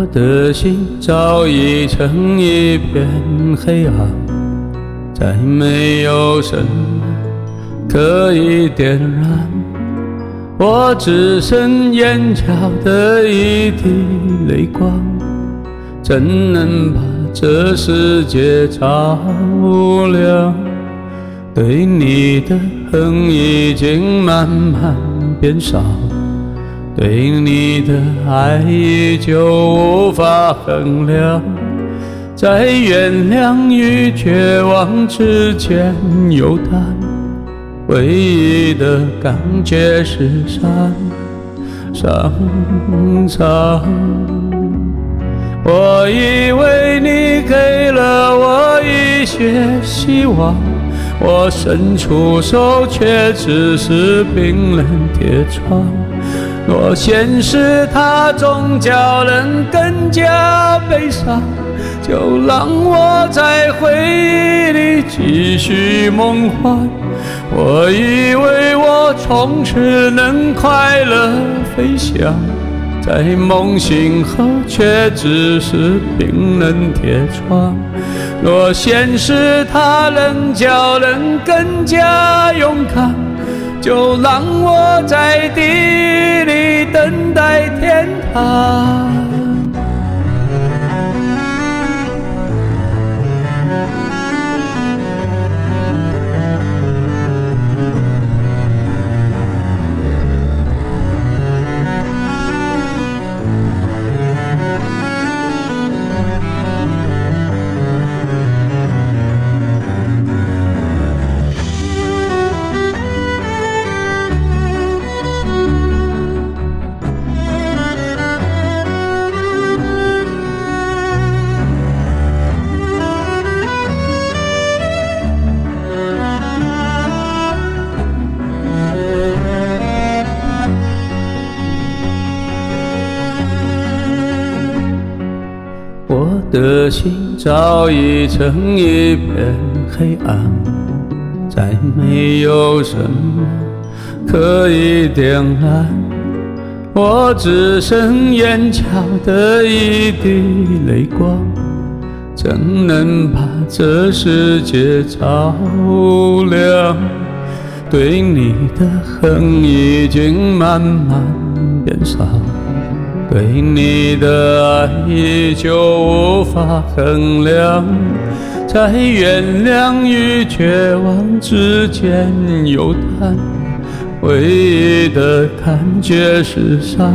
的心早已成一片黑暗，再没有什么可以点燃，我只剩眼角的一滴泪光，怎能把这世界照亮？对你的恨已经慢慢变少，对你的爱依旧无法衡量，在原谅与绝望之间游荡，唯一的感觉是伤。我以为你给了我一些希望，我伸出手却只是冰冷铁窗。若现实它终叫人更加悲伤，就让我在回忆里继续梦幻。我以为我从此能快乐飞翔，在梦醒后却只是冰冷铁窗。若现实它能叫人更加勇敢，就让我在地狱里等待天堂。我的心早已成一片黑暗，再没有什么可以点燃，我只剩眼角的一滴泪光，怎能把这世界照亮？对你的恨已经慢慢变少，对你的爱依旧无法衡量，在原谅与绝望之间游荡，唯一的感觉是伤。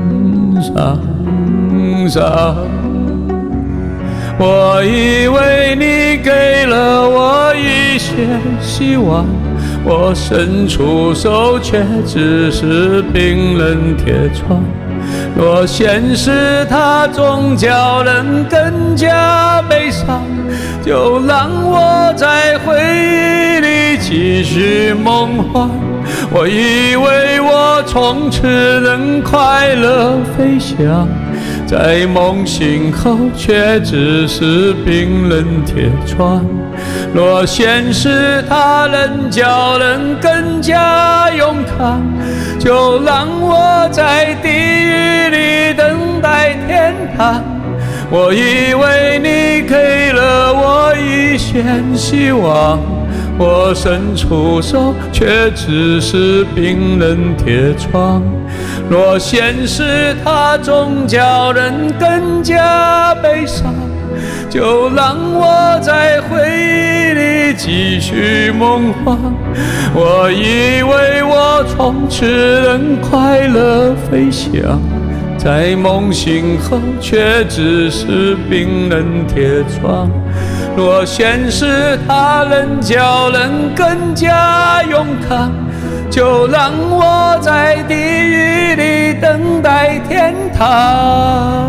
我以为你给了我一些希望，我伸出手却只是冰冷铁窗。若现实它终叫人更加悲伤，就让我在回忆里继续梦幻。我以为我从此能快乐飞翔，在梦醒后却只是冰冷铁窗。若现实它能叫人更加勇敢，就让我在地狱里等待天堂。我以为你给了我一线希望，我伸出手却只是冰冷铁窗。若现实它终叫人更加悲伤，就让我在回忆里继续梦幻。我以为我从此能快乐飞翔，在梦醒后却只是冰冷铁窗。若现实它能叫人更加勇敢，就让我在地狱里等待天堂。